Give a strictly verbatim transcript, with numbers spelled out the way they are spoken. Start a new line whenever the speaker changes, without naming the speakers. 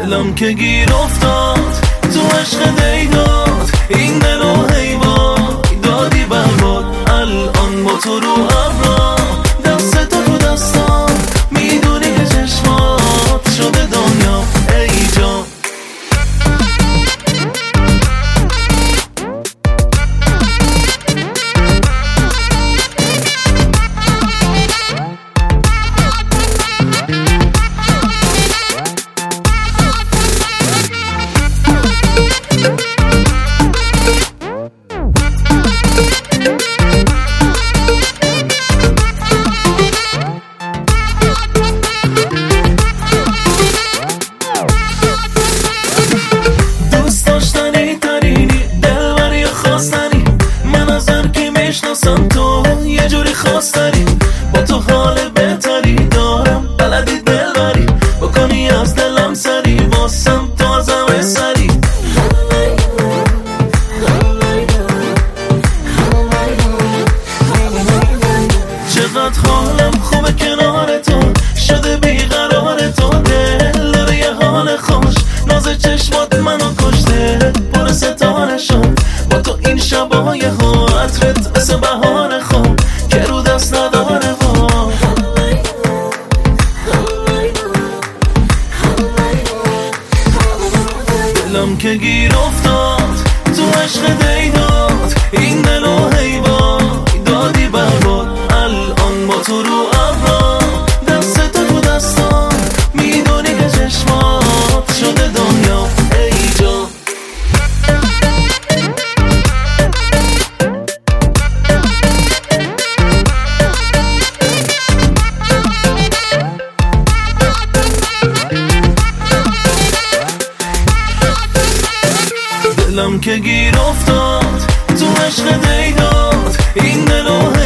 دلم که گیر افتاد تو عشق دیداد، این دل و حیوان دادی برباد. الان با تو رو ابرا، دست تو تو دستان، میدونی که چشمات شده دنیا ای جان. میشناسم تو یه جوری خاص داری، با تو حال بهتری دارم، بلدی دل بری بکنی از دلم سری، واسم تو از همه سری. چقدر حالم خوبه کنار تو، شده بیقرار تو، دل داره یه حال خوش، ناز چشمات منو کشته، پر ستاره شد با تو این شبای ها، عطرت مثل بهار خواب که رو دست نداره ها. دلم که گیر افتاد تو عشق دیداد، این دل و حیوان دادی برباد. الان با تو رو ابرا، دست تو تو دستان، میدونی که چشمات شده دنیا ای جان. دلم که گیر افتاد تو عشق دیداد، این دل و